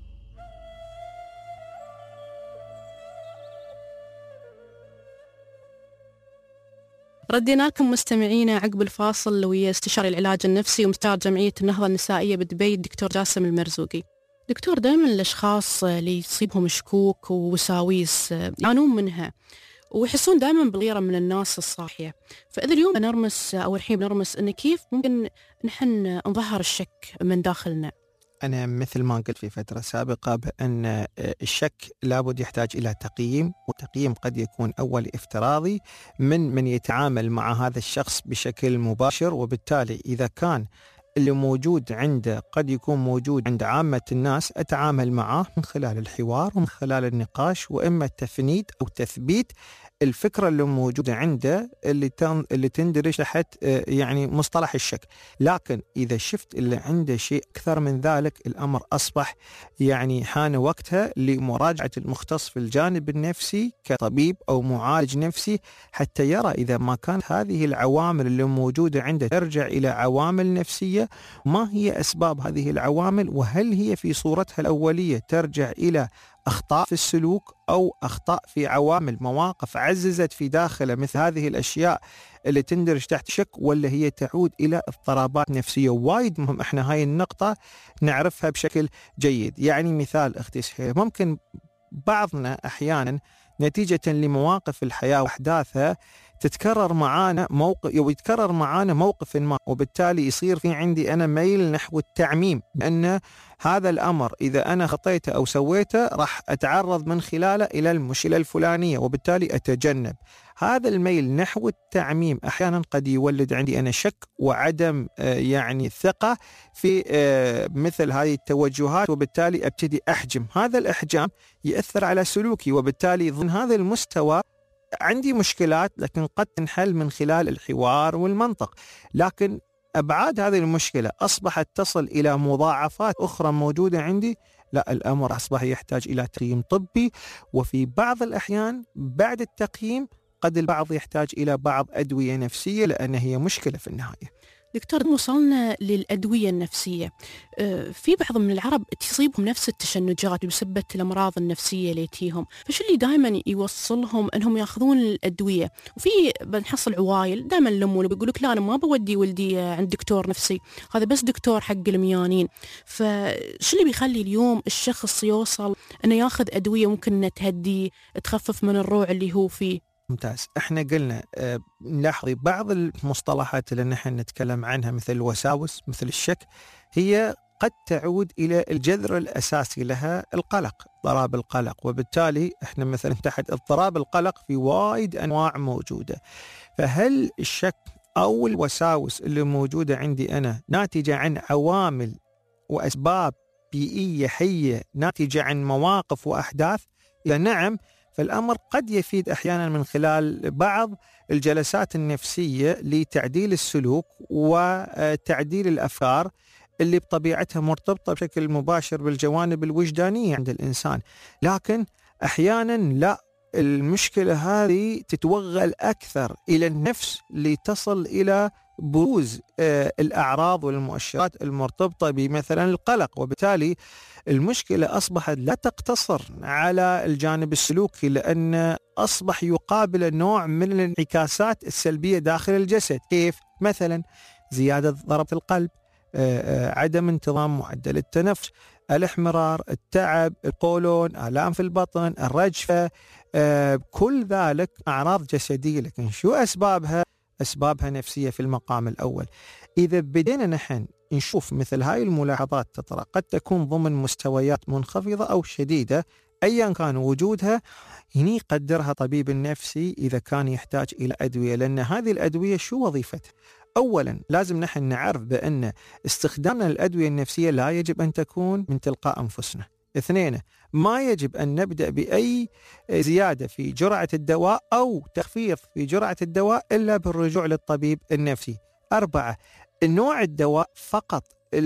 ردينا لكم مستمعينا عقب الفاصل ويا استشاري العلاج النفسي ومستشار جمعية النهضة النسائية بدبي الدكتور جاسم المرزوقي. دكتور، دائما الأشخاص اللي يصيبهم شكوك ووساويس يعانون منها ويحسون دائما بالغيرة من الناس الصاحية، فإذا اليوم نرمس أو الحين نرمس إن كيف ممكن نحن نظهر الشك من داخلنا. أنا مثل ما قلت في فترة سابقة بأن الشك لابد يحتاج إلى تقييم، والتقييم قد يكون أول افتراضي من من يتعامل مع هذا الشخص بشكل مباشر، وبالتالي إذا كان اللي موجود عنده قد يكون موجود عند عامة الناس، أتعامل معاه من خلال الحوار ومن خلال النقاش، وإما التفنيد أو تثبيت الفكرة اللي موجودة عنده اللي تن اللي تندرج تحت يعني مصطلح الشك. لكن إذا شفت اللي عنده شيء أكثر من ذلك، الأمر أصبح يعني حان وقتها لمراجعة المختص في الجانب النفسي كطبيب أو معالج نفسي، حتى يرى إذا ما كانت هذه العوامل اللي موجودة عنده ترجع إلى عوامل نفسية، ما هي أسباب هذه العوامل، وهل هي في صورتها الأولية ترجع إلى أخطاء في السلوك أو أخطاء في عوامل مواقف عززت في داخله مثل هذه الأشياء اللي تندرج تحت شك، ولا هي تعود إلى اضطرابات نفسية. وايد مهم إحنا هاي النقطة نعرفها بشكل جيد. يعني مثال أختي سهيلة، ممكن بعضنا أحيانا نتيجة لمواقف الحياة وأحداثها تتكرر معانا موقف أو يتكرر معانا موقف ما، وبالتالي يصير في عندي أنا ميل نحو التعميم، أن هذا الأمر إذا أنا خطيته أو سويته راح أتعرض من خلاله إلى المشكلة الفلانية، وبالتالي أتجنب. هذا الميل نحو التعميم أحيانا قد يولد عندي أنا شك وعدم يعني ثقة في مثل هذه التوجهات، وبالتالي أبتدي أحجم. هذا الإحجام يأثر على سلوكي، وبالتالي ضمن هذا المستوى عندي مشكلات لكن قد تنحل من خلال الحوار والمنطق. لكن أبعاد هذه المشكلة أصبحت تصل إلى مضاعفات أخرى موجودة عندي، لا، الأمر أصبح يحتاج إلى تقييم طبي، وفي بعض الأحيان بعد التقييم قد البعض يحتاج إلى بعض أدوية نفسية لأن هي مشكلة في النهاية. دكتور، وصلنا للأدوية النفسية. في بعض من العرب تصيبهم نفس التشنجات بسبب الأمراض النفسية اللي تيهم، فشو اللي دائما يوصلهم أنهم يأخذون الأدوية؟ وفي بنحصل عوايل دائما لمون بيقول لك لا أنا ما بودي ولدي عند دكتور نفسي، هذا بس دكتور حق الميانين. فشو اللي بيخلي اليوم الشخص يوصل أنه يأخذ أدوية ممكن تهدي تخفف من الروع اللي هو فيه؟ ممتاز. احنا قلنا أه نلاحظ بعض المصطلحات اللي نحن نتكلم عنها مثل الوساوس مثل الشك، هي قد تعود إلى الجذر الأساسي لها القلق، اضطراب القلق، وبالتالي احنا مثلا تحت اضطراب القلق في وايد أنواع موجودة. فهل الشك أو الوساوس اللي موجودة عندي أنا ناتجة عن عوامل وأسباب بيئية حية ناتجة عن مواقف وأحداث، إذا نعم فالأمر قد يفيد أحيانا من خلال بعض الجلسات النفسية لتعديل السلوك وتعديل الأفكار اللي بطبيعتها مرتبطة بشكل مباشر بالجوانب الوجدانية عند الإنسان. لكن أحيانا لا، المشكلة هذه تتوغل أكثر إلى النفس لتصل إلى بروز الأعراض والمؤشرات المرتبطة بمثلا القلق، وبالتالي المشكلة أصبحت لا تقتصر على الجانب السلوكي، لأن أصبح يقابل نوع من الانعكاسات السلبية داخل الجسد. كيف؟ مثلا زيادة ضربة القلب، عدم انتظام معدل التنفس، الاحمرار، التعب، القولون، آلام في البطن، الرجفة، كل ذلك أعراض جسدية. لكن شو أسبابها؟ أسبابها نفسية في المقام الأول. إذا بدينا نحن نشوف مثل هاي الملاحظات تطرأ، قد تكون ضمن مستويات منخفضة أو شديدة أيا كان وجودها، هني يقدرها طبيب النفسي إذا كان يحتاج إلى أدوية، لأن هذه الأدوية شو وظيفتها؟ أولا لازم نحن نعرف بأن استخدامنا للأدوية النفسية لا يجب أن تكون من تلقاء أنفسنا. اثنين، ما يجب أن نبدأ بأي زيادة في جرعة الدواء أو تخفيض في جرعة الدواء إلا بالرجوع للطبيب النفسي. أربعة، نوع الدواء فقط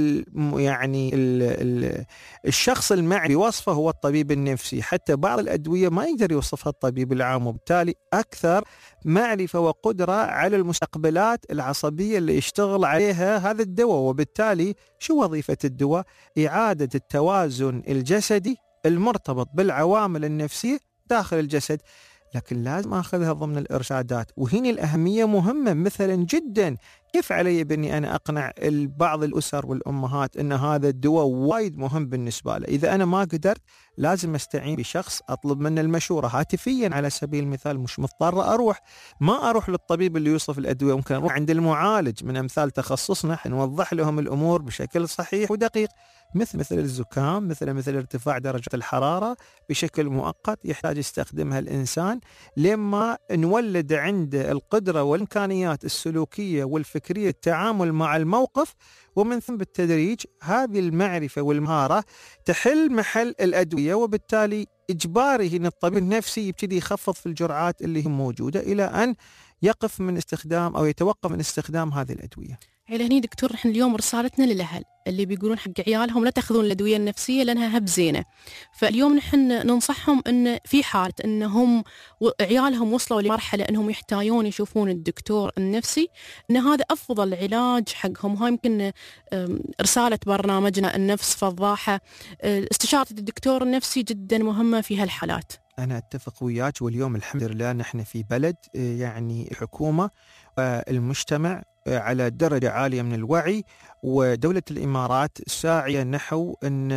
يعني ال ال الشخص المعني بوصفه هو الطبيب النفسي، حتى بعض الأدوية ما يقدر يوصفها الطبيب العام، وبالتالي أكثر معرفة وقدرة على المستقبلات العصبية اللي يشتغل عليها هذا الدواء. وبالتالي شو وظيفة الدواء؟ إعادة التوازن الجسدي المرتبط بالعوامل النفسية داخل الجسد، لكن لازم أخذها ضمن الإرشادات. وهنا الأهمية مهمة مثلا جدا. كيف علي بأني أنا أقنع بعض الأسر والأمهات أن هذا الدواء وايد مهم بالنسبة له؟ إذا أنا ما قدرت لازم أستعين بشخص أطلب منه المشورة هاتفيا على سبيل المثال، مش مضطر أروح ما أروح للطبيب اللي يوصف الأدوية، ممكن أروح عند المعالج من أمثال تخصصنا نوضح لهم الأمور بشكل صحيح ودقيق، مثل مثل الزكام، مثل مثل ارتفاع درجة الحرارة بشكل مؤقت يحتاج يستخدمها الإنسان لما نولد عنده القدرة والإمكانيات السلوكية والفكرية التعامل مع الموقف، ومن ثم بالتدريج هذه المعرفة والمهارة تحل محل الأدوية، وبالتالي إجباري أن الطبيب النفسي يبتدي يخفض في الجرعات اللي هي موجودة إلى أن يقف من استخدام أو يتوقف من استخدام هذه الأدوية. إلى هني دكتور، نحن اليوم رسالتنا للأهل اللي بيقولون حق عيالهم لا تأخذون الأدوية النفسية لأنها هب زينة. فاليوم نحن ننصحهم أن في حالة أنهم عيالهم وصلوا لمرحلة أنهم يحتاجون يشوفون الدكتور النفسي، أن هذا أفضل علاج حقهم. هاي يمكن رسالة برنامجنا النفس فضاحة، استشارة الدكتور النفسي جدا مهمة في هالحالات. أنا أتفق وياك، واليوم الحمد لله نحن في بلد يعني الحكومة والمجتمع على درجة عالية من الوعي، ودولة الإمارات ساعية نحو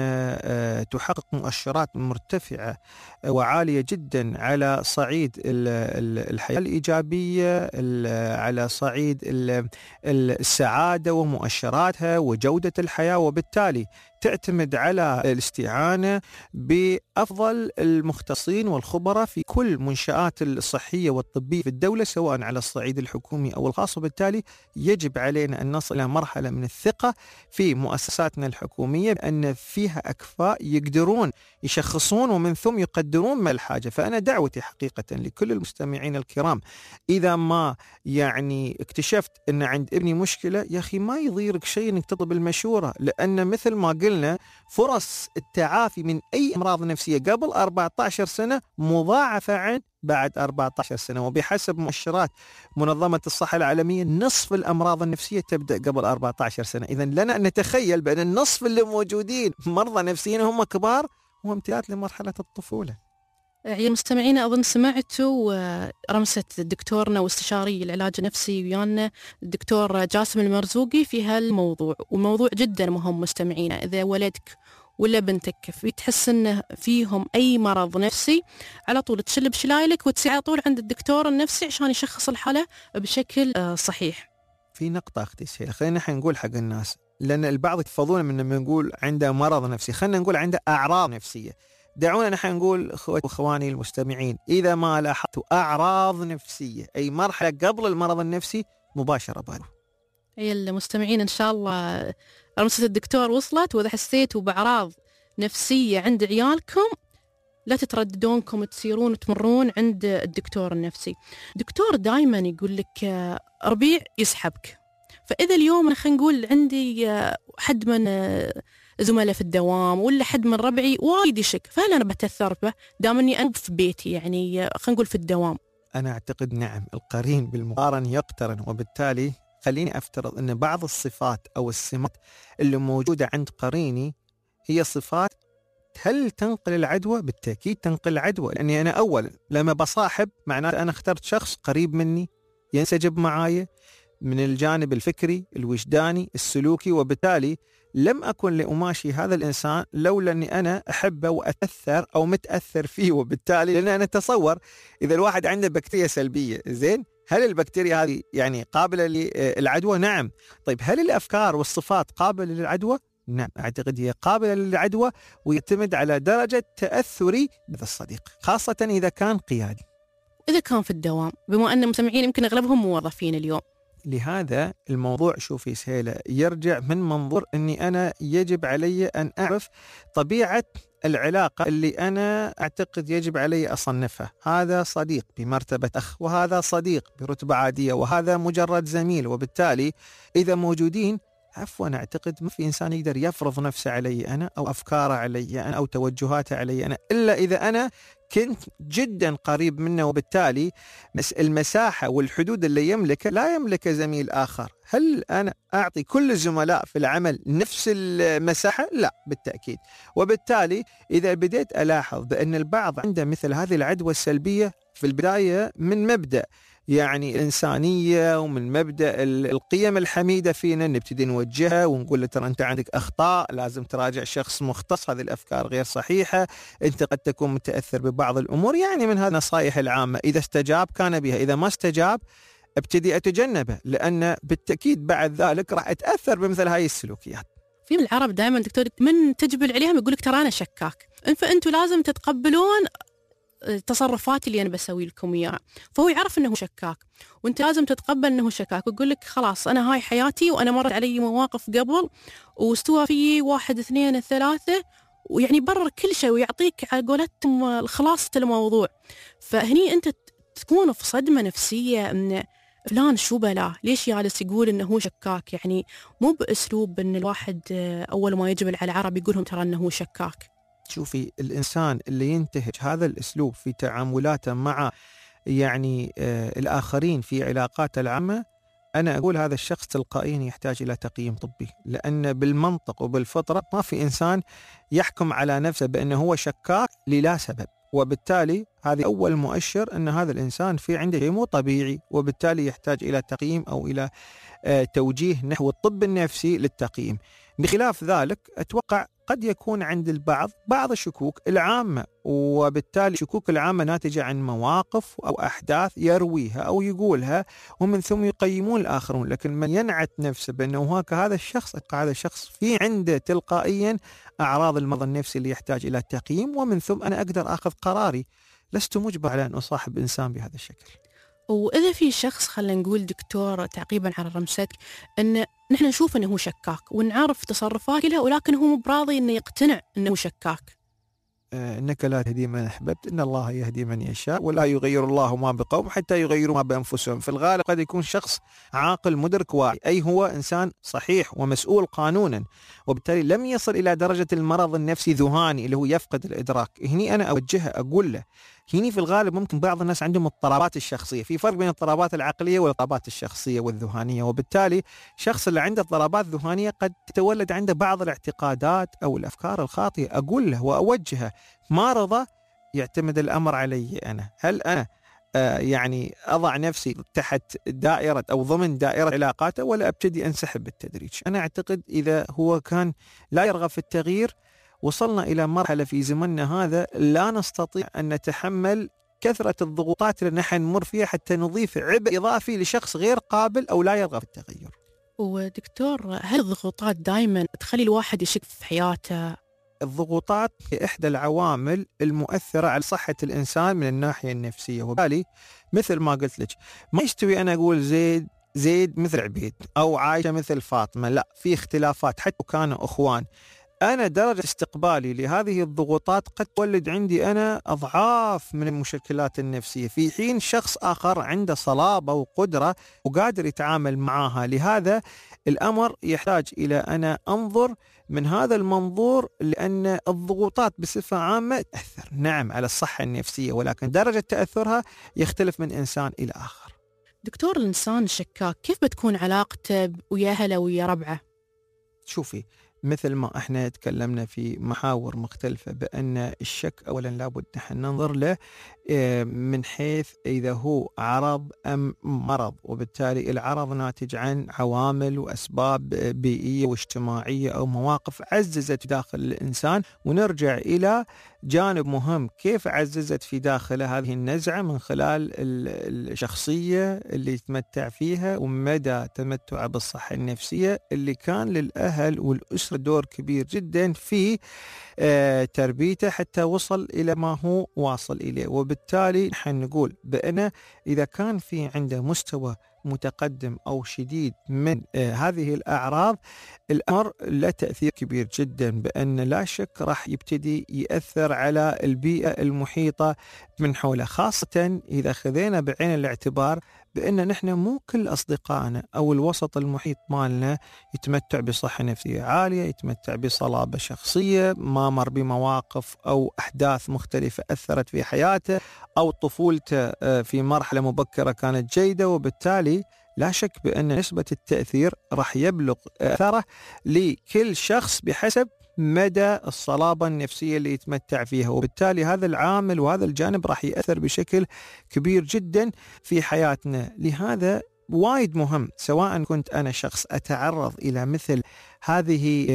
أن تحقق مؤشرات مرتفعة وعالية جدا على صعيد الحياة الإيجابية، على صعيد السعادة ومؤشراتها وجودة الحياة، وبالتالي تعتمد على الاستعانة بأفضل المختصين والخبراء في كل منشآت الصحية والطبية في الدولة سواء على الصعيد الحكومي أو الخاص. وبالتالي يجب علينا أن نصل إلى مرحلة من الثقة في مؤسساتنا الحكومية بأن فيها أكفاء يقدرون يشخصون ومن ثم يقدرون ما الحاجة. فأنا دعوتي حقيقة لكل المستمعين الكرام، إذا ما يعني اكتشفت أن عند ابني مشكلة، يا أخي ما يضيرك شيء أنك تطلب المشورة، لأن مثل ما قلنا فرص التعافي من أي أمراض نفسية قبل أربعة عشر سنة مضاعفة عن بعد أربعة عشر سنة. وبحسب مؤشرات منظمة الصحة العالمية نصف الأمراض النفسية تبدأ قبل أربعة عشر سنة. إذن لنا أن نتخيل بأن النصف اللي موجودين مرضى نفسيين هم كبار، هو امتداد لمرحلة الطفولة. يا المستمعين، أظن سمعتوا رمسة دكتورنا واستشاري العلاج النفسي ويانا الدكتور جاسم المرزوقي في هالموضوع، وموضوع جدا مهم مستمعينا. إذا ولدك ولا بنتك تحس إنه فيهم أي مرض نفسي، على طول تشل بشلايلك وتسعى على طول عند الدكتور النفسي عشان يشخص الحالة بشكل صحيح. في نقطة أختي سهيلة، خلينا نحن نقول حق الناس، لأن البعض يتفضون من لما نقول عنده مرض نفسي، خلينا نقول عنده أعراض نفسية. دعونا نحن نقول أخوتي وأخواني المستمعين، إذا ما لاحظتوا أعراض نفسية أي مرحلة قبل المرض النفسي مباشرة بارو. أي المستمعين إن شاء الله رمسة الدكتور وصلت، وإذا حسيتوا بأعراض نفسية عند عيالكم لا تترددونكم تسيرون وتمرون عند الدكتور النفسي. دكتور دايما يقول لك ربيع يسحبك، فإذا اليوم خلينا نقول عندي حد من زملاء في الدوام ولا حد من ربعي وايد يشك، فهل أنا بتأثر به دام أني أنا في بيتي يعني خلينا نقول في الدوام؟ أنا أعتقد نعم، القرين بالمقارن يقترن، وبالتالي خليني أفترض أن بعض الصفات أو السمات اللي موجودة عند قريني هي صفات هل تنقل العدوى؟ بالتأكيد تنقل العدوى، لأني أنا أولا لما بصاحب معناته أنا اخترت شخص قريب مني ينسجب معايا من الجانب الفكري الوجداني السلوكي، وبالتالي لم أكن لأماشي هذا الإنسان لولا أني أنا أحبه وأتأثر أو متأثر فيه. وبالتالي لأن أنا أتصور إذا الواحد عنده بكتيريا سلبية، زين هل البكتيريا هذه يعني قابلة للعدوى؟ نعم. طيب هل الأفكار والصفات قابلة للعدوى؟ نعم، أعتقد هي قابلة للعدوى، ويعتمد على درجة تأثري بهذا الصديق، خاصة إذا كان قيادي. إذا كان في الدوام، بما أن المستمعين يمكن أغلبهم موظفين اليوم، لهذا الموضوع شوفي سهيلة يرجع من منظور أني أنا يجب علي أن أعرف طبيعة العلاقة اللي أنا أعتقد يجب علي أصنفها. هذا صديق بمرتبة أخ، وهذا صديق برتبة عادية، وهذا مجرد زميل. وبالتالي إذا موجودين عفوا أعتقد ما في إنسان يقدر يفرض نفسه علي أنا أو أفكاره علي أنا أو توجهاته علي أنا إلا إذا أنا كنت جدا قريب منه. وبالتالي المساحة والحدود اللي يملكها لا يملك زميل آخر. هل أنا أعطي كل الزملاء في العمل نفس المساحة؟ لا بالتأكيد. وبالتالي إذا بديت ألاحظ بأن البعض عنده مثل هذه العدوى السلبية في البداية من مبدأ يعني الإنسانية ومن مبدأ القيم الحميدة فينا، نبتدي نوجهها ونقول له ترى أنت عندك أخطاء، لازم تراجع شخص مختص، هذه الأفكار غير صحيحة، أنت قد تكون متأثر ببعض الأمور، يعني من هذه النصائح العامة. إذا استجاب كان بها، إذا ما استجاب ابتدي أتجنبه، لأن بالتأكيد بعد ذلك راح أتأثر بمثل هاي السلوكيات. في العرب دائما دكتور من تجبل عليهم يقولك ترى أنا شكاك، فأنتوا لازم تتقبلون التصرفات اللي أنا بسوي لكم إياها. فهو يعرف أنه شكاك، وأنت لازم تتقبل أنه شكاك، ويقول لك خلاص أنا هاي حياتي وأنا مرت علي مواقف قبل واستوى في واحد اثنين ثلاثة، ويعني برر كل شيء ويعطيك على قولتهم خلاصة الموضوع. فهني أنت تكون في صدمة نفسية من فلان شو بلاه، ليش جالس يقول إنه هو شكاك؟ يعني مو بأسلوب إن الواحد أول ما يجبل على العرب يقولهم ترى إنه هو شكاك. شوفي الإنسان اللي ينتهج هذا الأسلوب في تعاملاته مع يعني آه الآخرين في علاقاته العامة، أنا أقول هذا الشخص تلقائيا يحتاج إلى تقييم طبي، لأن بالمنطق وبالفطرة ما في إنسان يحكم على نفسه بأنه هو شكاك للا سبب. وبالتالي هذه أول مؤشر أن هذا الإنسان في عنده شيء مو طبيعي، وبالتالي يحتاج إلى تقييم أو إلى آه توجيه نحو الطب النفسي للتقييم. بخلاف ذلك أتوقع قد يكون عند البعض بعض الشكوك العامة، وبالتالي الشكوك العامة ناتجة عن مواقف أو أحداث يرويها أو يقولها، ومن ثم يقيمون الآخرون. لكن من ينعت نفسه بأنه هاك هذا الشخص هذا الشخص في عنده تلقائيا أعراض المرض النفسي اللي يحتاج إلى تقييم، ومن ثم أنا أقدر أخذ قراري. لست مجبر على أن أصاحب إنسان بهذا الشكل. وإذا في شخص خلينا نقول دكتور تعقيبا على رمستك أن نحن نشوف أنه شكاك ونعرف تصرفاته كلها، ولكن هو براضي أنه يقتنع أنه شكاك. آه إنك لا تهدي من أحببت، إن الله يهدي من يشاء، ولا يغير الله ما بقوم حتى يغيروا ما بأنفسهم. في الغالب قد يكون شخص عاقل مدرك واعي، أي هو إنسان صحيح ومسؤول قانونا، وبالتالي لم يصل إلى درجة المرض النفسي ذهاني اللي هو يفقد الإدراك. هني أنا أوجهه أقول له هني في الغالب ممكن بعض الناس عندهم اضطرابات الشخصية، في فرق بين الاضطرابات العقلية والاضطرابات الشخصية والذهانية. وبالتالي الشخص اللي عنده اضطرابات ذهانية قد تتولد عنده بعض الاعتقادات أو الأفكار الخاطئة. أقول له وأوجهه، ما رضى يعتمد الأمر علي أنا. هل أنا آه يعني أضع نفسي تحت دائرة أو ضمن دائرة علاقاته، ولا أبتدي أنسحب بالتدريج؟ أنا أعتقد إذا هو كان لا يرغب في التغيير، وصلنا إلى مرحلة في زمننا هذا لا نستطيع أن نتحمل كثرة الضغوطات اللي نحن نمر فيها حتى نضيف عبء إضافي لشخص غير قابل أو لا يرغب في التغير. ودكتور، هل الضغوطات دائما تخلي الواحد يشك في حياته؟ الضغوطات هي إحدى العوامل المؤثرة على صحة الإنسان من الناحية النفسية، وبالتالي مثل ما قلت لك ما يستوي أنا أقول زيد زيد مثل عبيد أو عايشة مثل فاطمة، لا، في اختلافات حتى كانوا أخوان. أنا درجة استقبالي لهذه الضغوطات قد تولد عندي أنا أضعاف من المشكلات النفسية، في حين شخص آخر عنده صلابة وقدرة وقادر يتعامل معها. لهذا الأمر يحتاج إلى أنا أنظر من هذا المنظور، لأن الضغوطات بصفة عامة تأثر نعم على الصحة النفسية، ولكن درجة تأثرها يختلف من إنسان إلى آخر. دكتور، الإنسان الشكاك كيف بتكون علاقته ويا أهله ويا ربعه؟ شوفي، مثل ما احنا تكلمنا في محاور مختلفة بأن الشك أولا لابد نحن ننظر له من حيث إذا هو عرض أم مرض، وبالتالي العرض ناتج عن عوامل وأسباب بيئية واجتماعية أو مواقف عززت داخل الإنسان، ونرجع إلى جانب مهم، كيف عززت في داخله هذه النزعة من خلال الشخصية اللي يتمتع فيها ومدى تمتعه بالصحة النفسية، اللي كان للأهل والأسرة دور كبير جدا في تربيته حتى وصل إلى ما هو واصل إليه. وبالتالي نحن نقول بأن إذا كان في عنده مستوى متقدم أو شديد من هذه الأعراض، الأمر له تأثير كبير جدا، بأن لا شك راح يبتدي يأثر على البيئة المحيطة من حوله، خاصة إذا خذينا بعين الاعتبار بأن نحن مو كل أصدقائنا أو الوسط المحيط مالنا يتمتع بصحة نفسية عالية، يتمتع بصلابة شخصية، ما مر بمواقف أو أحداث مختلفة أثرت في حياته، أو طفولته في مرحلة مبكرة كانت جيدة. وبالتالي لا شك بأن نسبة التأثير راح يبلغ أثره لكل شخص بحسب مدى الصلابة النفسية اللي يتمتع فيها، وبالتالي هذا العامل وهذا الجانب راح يأثر بشكل كبير جدا في حياتنا. لهذا وايد مهم، سواء كنت أنا شخص أتعرض إلى مثل هذه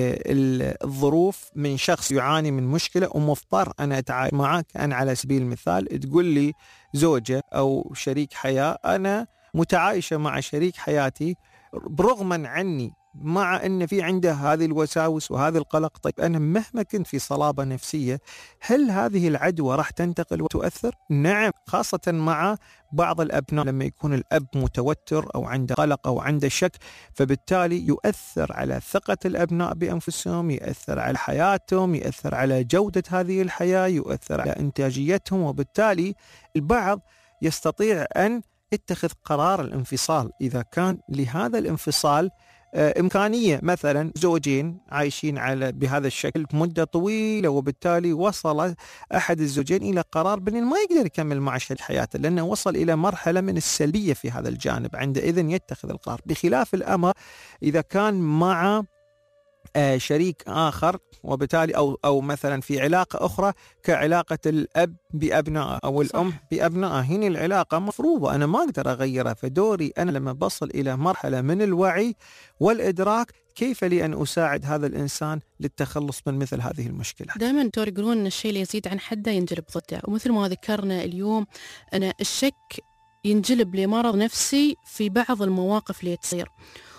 الظروف من شخص يعاني من مشكلة ومضطر أنا أتعامل معه، كأن على سبيل المثال تقول لي زوجة أو شريك حياة، أنا متعايشة مع شريك حياتي برغما عني، مع أن في عنده هذه الوساوس وهذا القلق. طيب أنا مهما كنت في صلابة نفسية، هل هذه العدوى راح تنتقل وتؤثر؟ نعم، خاصة مع بعض الأبناء لما يكون الأب متوتر أو عنده قلق أو عنده شك، فبالتالي يؤثر على ثقة الأبناء بأنفسهم، يؤثر على حياتهم، يؤثر على جودة هذه الحياة، يؤثر على إنتاجيتهم. وبالتالي البعض يستطيع أن يتخذ قرار الانفصال إذا كان لهذا الانفصال إمكانية. مثلا زوجين عايشين على بهذا الشكل مدة طويلة، وبالتالي وصل أحد الزوجين إلى قرار بأنه ما يقدر يكمل مع شريك حياته لأنه وصل إلى مرحلة من السلبية في هذا الجانب، عندئذ يتخذ القرار. بخلاف الأمر إذا كان مع شريك آخر، وبالتالي أو أو مثلا في علاقة أخرى كعلاقة الأب بأبنائه أو الأم بأبنائه، هنا العلاقة مفروضة أنا ما أقدر أغيرها، فدوري أنا لما بصل إلى مرحلة من الوعي والإدراك كيف لي أن أساعد هذا الإنسان للتخلص من مثل هذه المشكلة. دائما دكتور يقولون أن الشيء اللي يزيد عن حده ينجلب ضده، ومثل ما ذكرنا اليوم أن الشك ينجلب لمرض نفسي في بعض المواقف اللي تصير،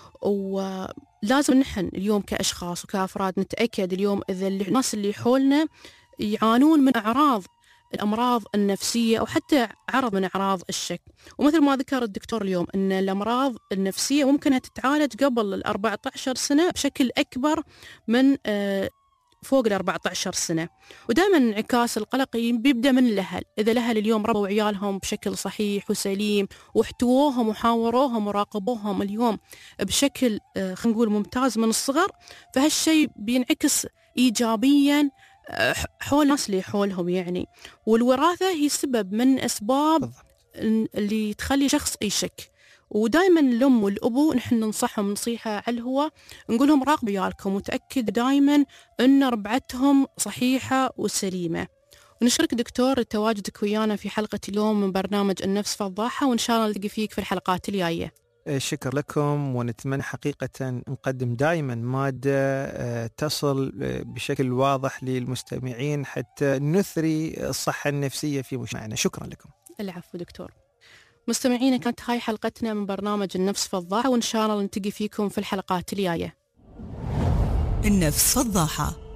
ولازم نحن اليوم كأشخاص وكأفراد نتأكد اليوم إذا الناس اللي حولنا يعانون من أعراض الأمراض النفسية أو حتى عرض من أعراض الشك. ومثل ما ذكر الدكتور اليوم أن الأمراض النفسية ممكنها تتعالج قبل الأربعة عشر سنة بشكل أكبر من فوق الأربعة عشر سنة. ودائما انعكاس القلق بيبدأ من الأهل، إذا الأهل اليوم ربوا عيالهم بشكل صحيح وسليم واحتووهم وحاوروهم وراقبوهم اليوم بشكل خلينا نقول ممتاز من الصغر، فهالشيء بينعكس إيجابيا حول الناس اللي حولهم يعني. والوراثة هي سبب من أسباب اللي تخلي شخص يشك. ودائما الأم والأبو نحن ننصحهم نصيحة على الهواء، نقولهم راقبوا عيالكم وتأكد دائما أن ربعتهم صحيحة وسليمة. ونشكرك دكتور تواجدك ويانا في حلقة اليوم من برنامج النفس فضاحة، وإن شاء الله نلتقي فيك في الحلقات الجاية. شكر لكم، ونتمنى حقيقة نقدم دائما مادة تصل بشكل واضح للمستمعين حتى نثري الصحة النفسية في مجتمعنا. شكرا لكم. العفو دكتور. مستمعينا، كانت هاي حلقتنا من برنامج النفس فضاحة، وإن شاء الله نلتقي فيكم في الحلقات الجاية. النفس فضاحة